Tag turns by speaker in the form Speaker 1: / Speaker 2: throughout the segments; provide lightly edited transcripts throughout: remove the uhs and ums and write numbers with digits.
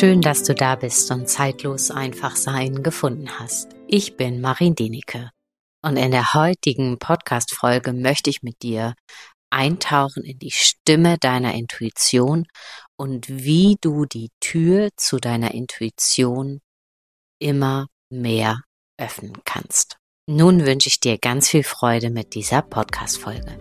Speaker 1: Schön, dass du da bist und zeitlos einfach sein gefunden hast. Ich bin Marin Denike und in der heutigen Podcast-Folge möchte ich mit dir eintauchen in die Stimme deiner Intuition und wie du die Tür zu deiner Intuition immer mehr öffnen kannst. Nun wünsche ich dir ganz viel Freude mit dieser Podcast-Folge.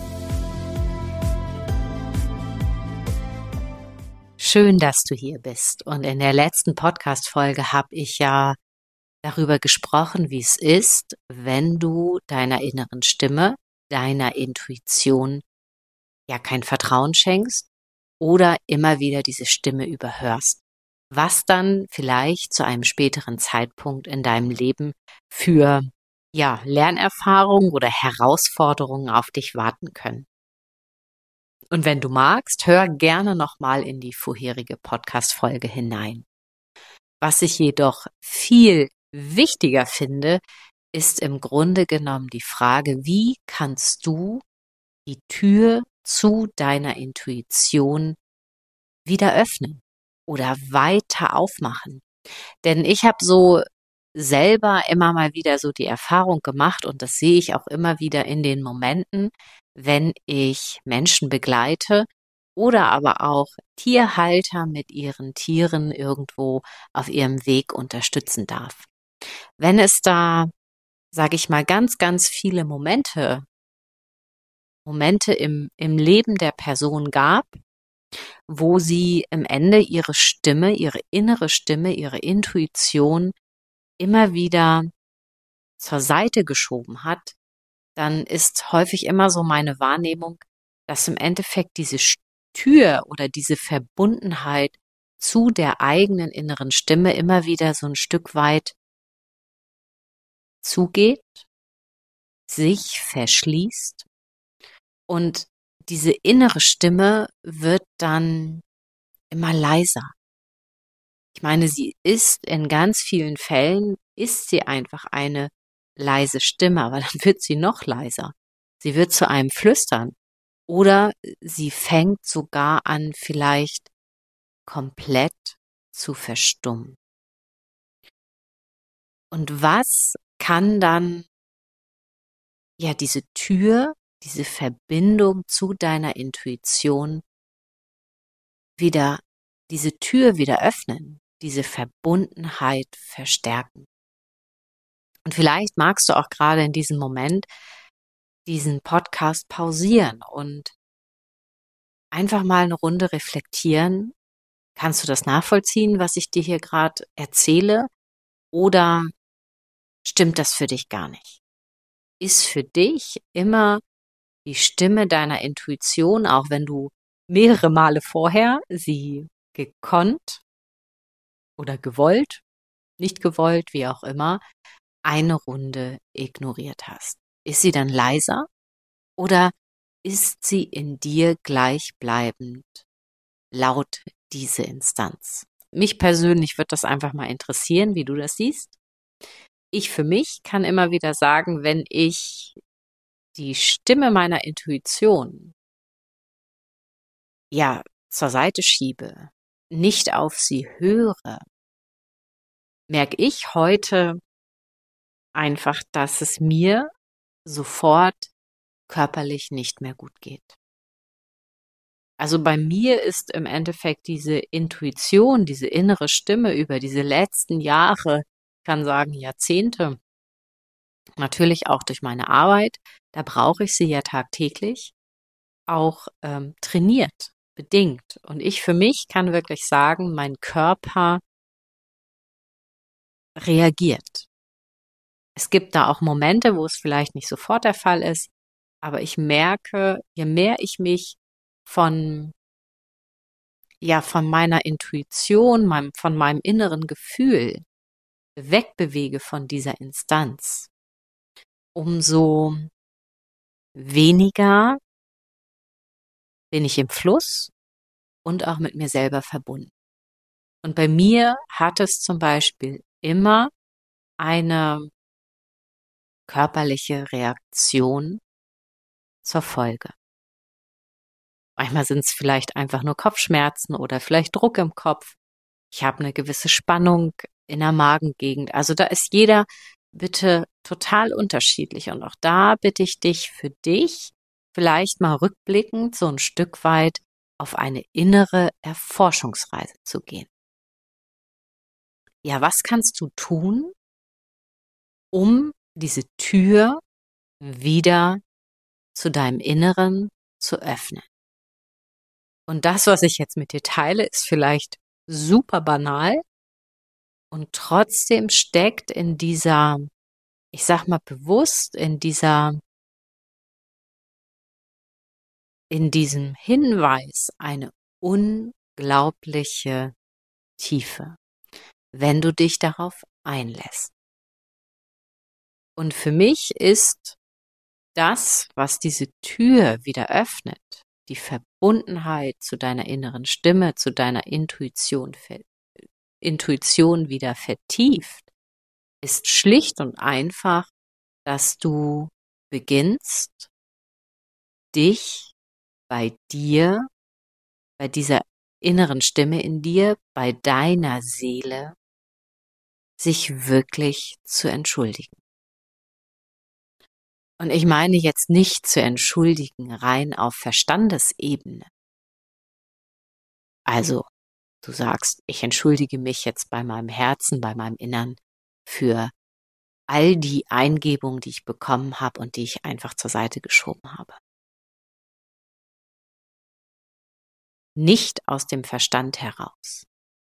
Speaker 1: Schön, dass du hier bist. Und in der letzten Podcast-Folge habe ich ja darüber gesprochen, wie es ist, wenn du deiner inneren Stimme, deiner Intuition ja kein Vertrauen schenkst oder immer wieder diese Stimme überhörst, was dann vielleicht zu einem späteren Zeitpunkt in deinem Leben für Lernerfahrungen oder Herausforderungen auf dich warten können. Und wenn du magst, hör gerne nochmal in die vorherige Podcast-Folge hinein. Was ich jedoch viel wichtiger finde, ist im Grunde genommen die Frage, wie kannst du die Tür zu deiner Intuition wieder öffnen oder weiter aufmachen? Denn ich habe so selber immer mal wieder so die Erfahrung gemacht und das sehe ich auch immer wieder in den Momenten, wenn ich Menschen begleite oder aber auch Tierhalter mit ihren Tieren irgendwo auf ihrem Weg unterstützen darf. Wenn es da, sage ich mal, ganz, ganz viele Momente im Leben der Person gab, wo sie am Ende ihre Stimme, ihre innere Stimme, ihre Intuition immer wieder zur Seite geschoben hat, dann ist häufig immer so meine Wahrnehmung, dass im Endeffekt diese Tür oder diese Verbundenheit zu der eigenen inneren Stimme immer wieder so ein Stück weit zugeht, sich verschließt und diese innere Stimme wird dann immer leiser. Ich meine, sie ist in ganz vielen Fällen, ist sie einfach eine leise Stimme, aber dann wird sie noch leiser. Sie wird zu einem Flüstern oder sie fängt sogar an, vielleicht komplett zu verstummen. Und was kann dann diese Tür, diese Verbindung zu deiner Intuition diese Tür wieder öffnen, diese Verbundenheit verstärken? Und vielleicht magst du auch gerade in diesem Moment diesen Podcast pausieren und einfach mal eine Runde reflektieren. Kannst du das nachvollziehen, was ich dir hier gerade erzähle? Oder stimmt das für dich gar nicht? Ist für dich immer die Stimme deiner Intuition, auch wenn du mehrere Male vorher sie gekonnt oder gewollt, nicht gewollt, wie auch immer, eine Runde ignoriert hast? Ist sie dann leiser oder ist sie in dir gleichbleibend laut diese Instanz? Mich persönlich wird das einfach mal interessieren, wie du das siehst. Ich für mich kann immer wieder sagen, wenn ich die Stimme meiner Intuition zur Seite schiebe, nicht auf sie höre, merke ich heute einfach, dass es mir sofort körperlich nicht mehr gut geht. Also bei mir ist im Endeffekt diese Intuition, diese innere Stimme über diese letzten Jahre, ich kann sagen Jahrzehnte, natürlich auch durch meine Arbeit, da brauche ich sie ja tagtäglich, auch trainiert, bedingt. Und ich für mich kann wirklich sagen, mein Körper reagiert. Es gibt da auch Momente, wo es vielleicht nicht sofort der Fall ist, aber ich merke, je mehr ich mich von meiner Intuition, von meinem inneren Gefühl wegbewege von dieser Instanz, umso weniger bin ich im Fluss und auch mit mir selber verbunden. Und bei mir hat es zum Beispiel immer eine körperliche Reaktion zur Folge. Manchmal sind es vielleicht einfach nur Kopfschmerzen oder vielleicht Druck im Kopf. ich habe eine gewisse Spannung in der Magengegend. Also da ist jeder bitte total unterschiedlich. Und auch da bitte ich dich für dich, vielleicht mal rückblickend so ein Stück weit auf eine innere Erforschungsreise zu gehen. Ja, was kannst du tun, um diese Tür wieder zu deinem Inneren zu öffnen? Und das, was ich jetzt mit dir teile, ist vielleicht super banal und trotzdem steckt in dieser, ich sag mal bewusst, in diesem Hinweis eine unglaubliche Tiefe, wenn du dich darauf einlässt. Und für mich ist das, was diese Tür wieder öffnet, die Verbundenheit zu deiner inneren Stimme, zu deiner Intuition wieder vertieft, ist schlicht und einfach, dass du beginnst, dich bei dir, bei dieser inneren Stimme in dir, bei deiner Seele, sich wirklich zu entschuldigen. Und ich meine jetzt nicht zu entschuldigen rein auf Verstandesebene. Also, du sagst, ich entschuldige mich jetzt bei meinem Herzen, bei meinem Innern für all die Eingebungen, die ich bekommen habe und die ich einfach zur Seite geschoben habe. Nicht aus dem Verstand heraus,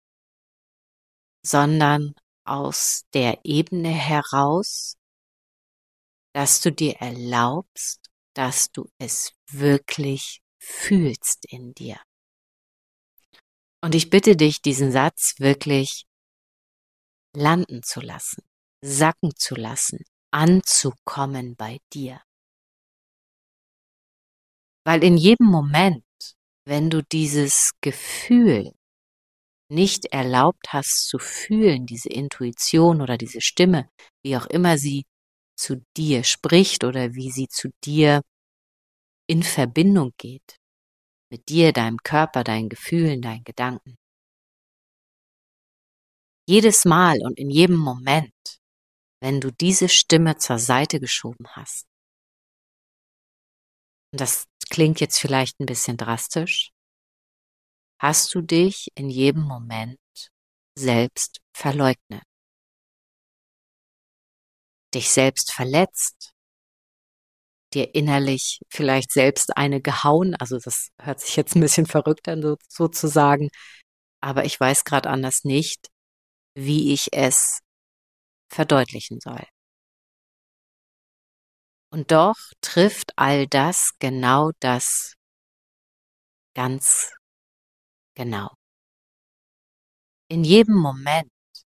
Speaker 1: sondern aus der Ebene heraus, dass du dir erlaubst, dass du es wirklich fühlst in dir. Und ich bitte dich, diesen Satz wirklich landen zu lassen, sacken zu lassen, anzukommen bei dir. Weil in jedem Moment, wenn du dieses Gefühl nicht erlaubt hast zu fühlen, diese Intuition oder diese Stimme, wie auch immer sie zu dir spricht oder wie sie zu dir in Verbindung geht, mit dir, deinem Körper, deinen Gefühlen, deinen Gedanken. Jedes Mal und in jedem Moment, wenn du diese Stimme zur Seite geschoben hast, und das klingt jetzt vielleicht ein bisschen drastisch, hast du dich in jedem Moment selbst verleugnet, dich selbst verletzt, dir innerlich vielleicht selbst eine gehauen, also das hört sich jetzt ein bisschen verrückt an sozusagen, aber ich weiß gerade anders nicht, wie ich es verdeutlichen soll. Und doch trifft all das genau das ganz genau. In jedem Moment,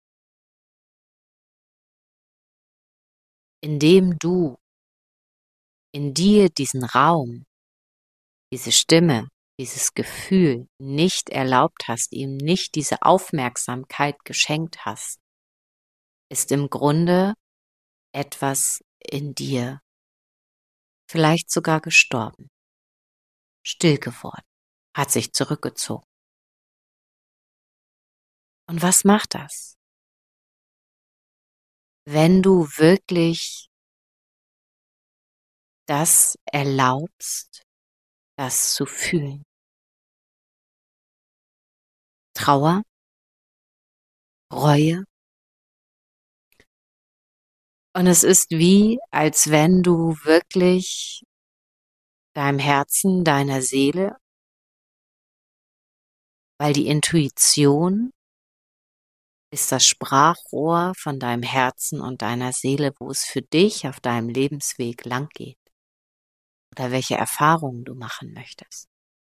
Speaker 1: in dem du in dir diesen Raum, diese Stimme, dieses Gefühl nicht erlaubt hast, ihm nicht diese Aufmerksamkeit geschenkt hast, ist im Grunde etwas in dir vielleicht sogar gestorben, still geworden, hat sich zurückgezogen. Und was macht das? Wenn du wirklich das erlaubst, das zu fühlen. Trauer, Reue. Und es ist wie, als wenn du wirklich deinem Herzen, deiner Seele, weil die Intuition ist das Sprachrohr von deinem Herzen und deiner Seele, wo es für dich auf deinem Lebensweg lang geht oder welche Erfahrungen du machen möchtest.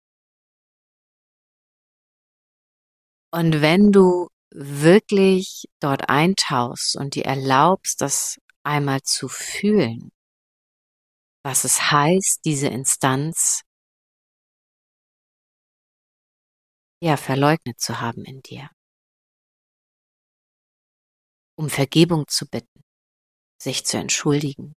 Speaker 1: Und wenn du wirklich dort eintauchst und dir erlaubst, das einmal zu fühlen, was es heißt, diese Instanz ja verleugnet zu haben in dir, um Vergebung zu bitten, sich zu entschuldigen.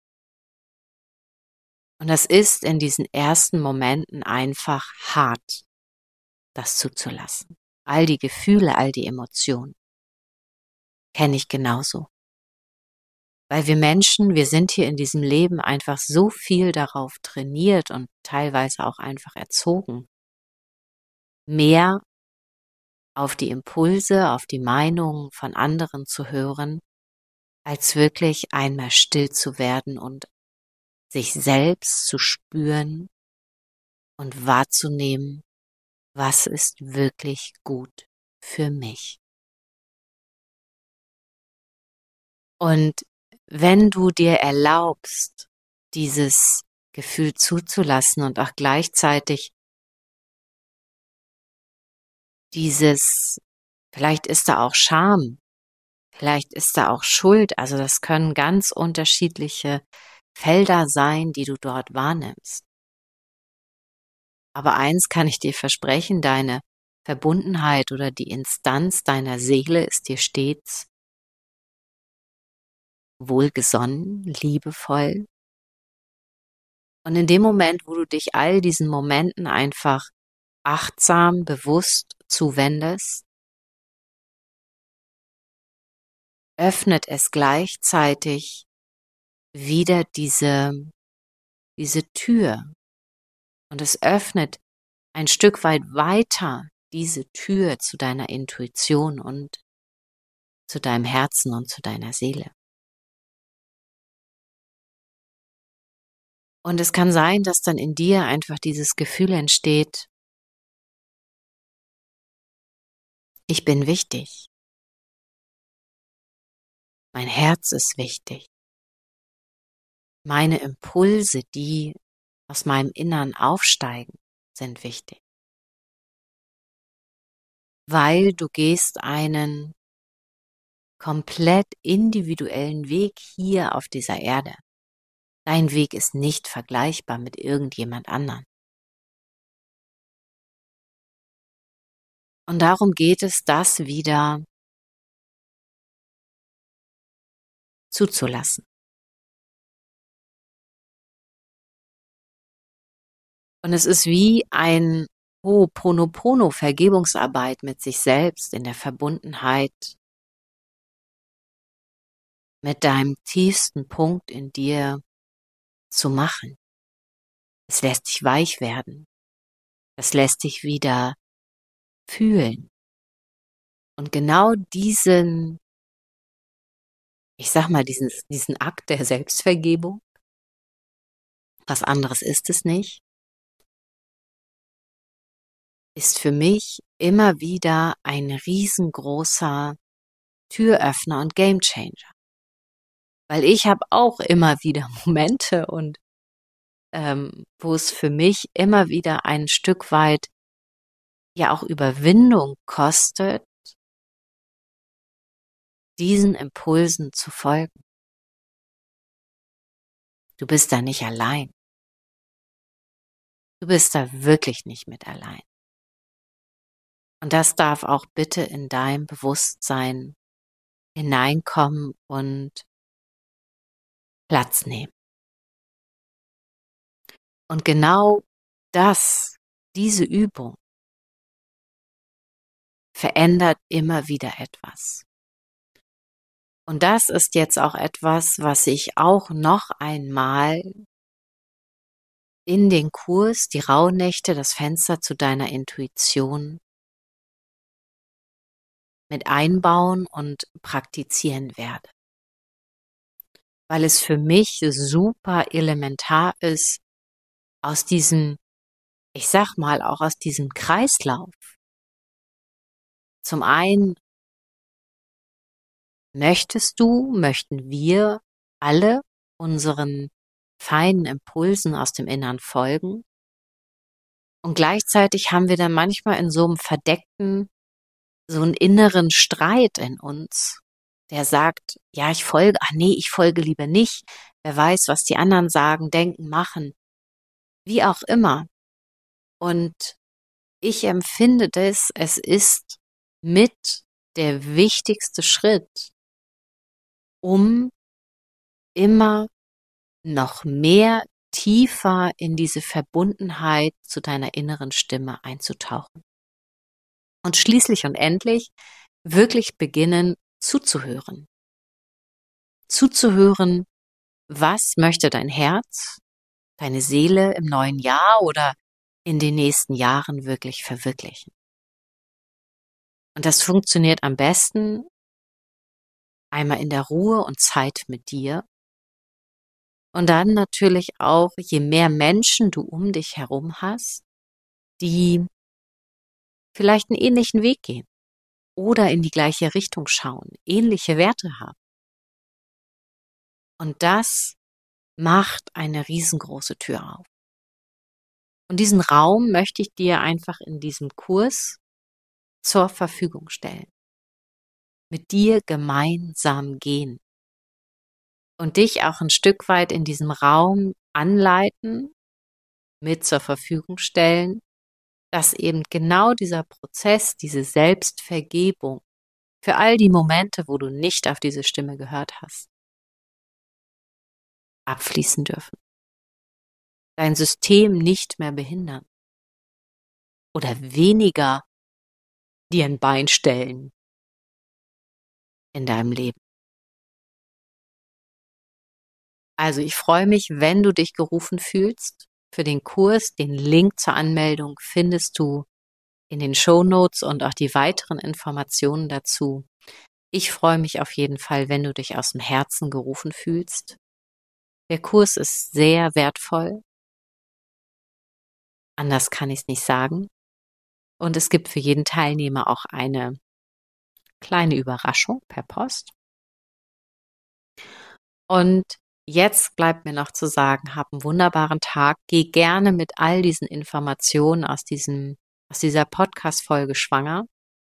Speaker 1: Und das ist in diesen ersten Momenten einfach hart, das zuzulassen. all die Gefühle, all die Emotionen. Kenne ich genauso. Weil wir Menschen, wir sind hier in diesem Leben einfach so viel darauf trainiert und teilweise auch einfach erzogen, mehr auf die Impulse, auf die Meinungen von anderen zu hören, als wirklich einmal still zu werden und sich selbst zu spüren und wahrzunehmen, was ist wirklich gut für mich. Und wenn du dir erlaubst, dieses Gefühl zuzulassen und auch gleichzeitig vielleicht ist da auch Scham, vielleicht ist da auch Schuld, also das können ganz unterschiedliche Felder sein, die du dort wahrnimmst. Aber eins kann ich dir versprechen, deine Verbundenheit oder die Instanz deiner Seele ist dir stets wohlgesonnen, liebevoll. Und in dem Moment, wo du dich all diesen Momenten einfach achtsam, bewusst zuwendest, öffnet es gleichzeitig wieder diese Tür. Und es öffnet ein Stück weit weiter diese Tür zu deiner Intuition und zu deinem Herzen und zu deiner Seele. Und es kann sein, dass dann in dir einfach dieses Gefühl entsteht, ich bin wichtig. Mein Herz ist wichtig. Meine Impulse, die aus meinem Innern aufsteigen, sind wichtig. Weil du gehst einen komplett individuellen Weg hier auf dieser Erde. Dein Weg ist nicht vergleichbar mit irgendjemand anderem. Und darum geht es, das wieder zuzulassen. Und es ist wie ein Ho'oponopono, Vergebungsarbeit mit sich selbst in der Verbundenheit mit deinem tiefsten Punkt in dir zu machen. Es lässt dich weich werden. Es lässt dich wieder fühlen. Und genau diesen, ich sag mal, diesen Akt der Selbstvergebung, was anderes ist es nicht, ist für mich immer wieder ein riesengroßer Türöffner und Gamechanger. Weil ich habe auch immer wieder Momente und wo es für mich immer wieder ein Stück weit ja auch Überwindung kostet, diesen Impulsen zu folgen. Du bist da nicht allein. Du bist da wirklich nicht mit allein. Und das darf auch bitte in dein Bewusstsein hineinkommen und Platz nehmen. Und genau diese Übung verändert immer wieder etwas. Und das ist jetzt auch etwas, was ich auch noch einmal in den Kurs, die Rauhnächte, das Fenster zu deiner Intuition mit einbauen und praktizieren werde. Weil es für mich super elementar ist, aus diesem, ich sag mal, auch aus diesem Kreislauf. Zum einen möchten wir alle unseren feinen Impulsen aus dem Innern folgen. Und gleichzeitig haben wir dann manchmal in so einem verdeckten, so einen inneren Streit in uns, der sagt, ja, ich folge lieber nicht. Wer weiß, was die anderen sagen, denken, machen, wie auch immer. Und ich empfinde es ist mit der wichtigste Schritt, um immer noch mehr tiefer in diese Verbundenheit zu deiner inneren Stimme einzutauchen. Und schließlich und endlich wirklich beginnen zuzuhören. Zuzuhören, was möchte dein Herz, deine Seele im neuen Jahr oder in den nächsten Jahren wirklich verwirklichen. Und das funktioniert am besten einmal in der Ruhe und Zeit mit dir. Und dann natürlich auch, je mehr Menschen du um dich herum hast, die vielleicht einen ähnlichen Weg gehen oder in die gleiche Richtung schauen, ähnliche Werte haben. Und das macht eine riesengroße Tür auf. Und diesen Raum möchte ich dir einfach in diesem Kurs zur Verfügung stellen. Mit dir gemeinsam gehen. Und dich auch ein Stück weit in diesem Raum anleiten, mit zur Verfügung stellen, dass eben genau dieser Prozess, diese Selbstvergebung für all die Momente, wo du nicht auf diese Stimme gehört hast, abfließen dürfen. Dein System nicht mehr behindern oder weniger dir ein Bein stellen in deinem Leben. Also ich freue mich, wenn du dich gerufen fühlst für den Kurs. Den Link zur Anmeldung findest du in den Shownotes und auch die weiteren Informationen dazu. Ich freue mich auf jeden Fall, wenn du dich aus dem Herzen gerufen fühlst. Der Kurs ist sehr wertvoll. Anders kann ich es nicht sagen. Und es gibt für jeden Teilnehmer auch eine kleine Überraschung per Post. Und jetzt bleibt mir noch zu sagen, hab einen wunderbaren Tag. Geh gerne mit all diesen Informationen aus dieser Podcast-Folge schwanger.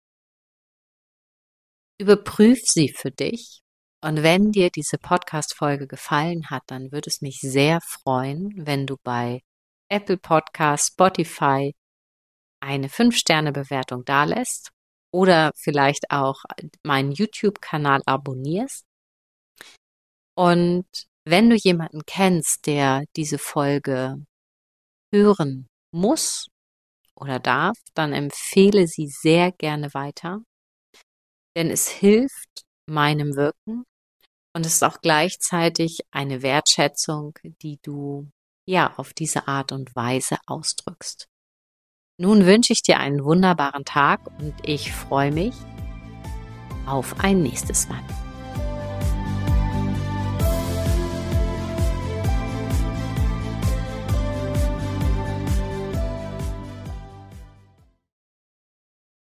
Speaker 1: Überprüf sie für dich. Und wenn dir diese Podcast-Folge gefallen hat, dann würde es mich sehr freuen, wenn du bei Apple Podcast, Spotify eine 5-Sterne-Bewertung dalässt oder vielleicht auch meinen YouTube-Kanal abonnierst. Und wenn du jemanden kennst, der diese Folge hören muss oder darf, dann empfehle sie sehr gerne weiter, denn es hilft meinem Wirken und es ist auch gleichzeitig eine Wertschätzung, die du ja auf diese Art und Weise ausdrückst. Nun wünsche ich dir einen wunderbaren Tag und ich freue mich auf ein nächstes Mal.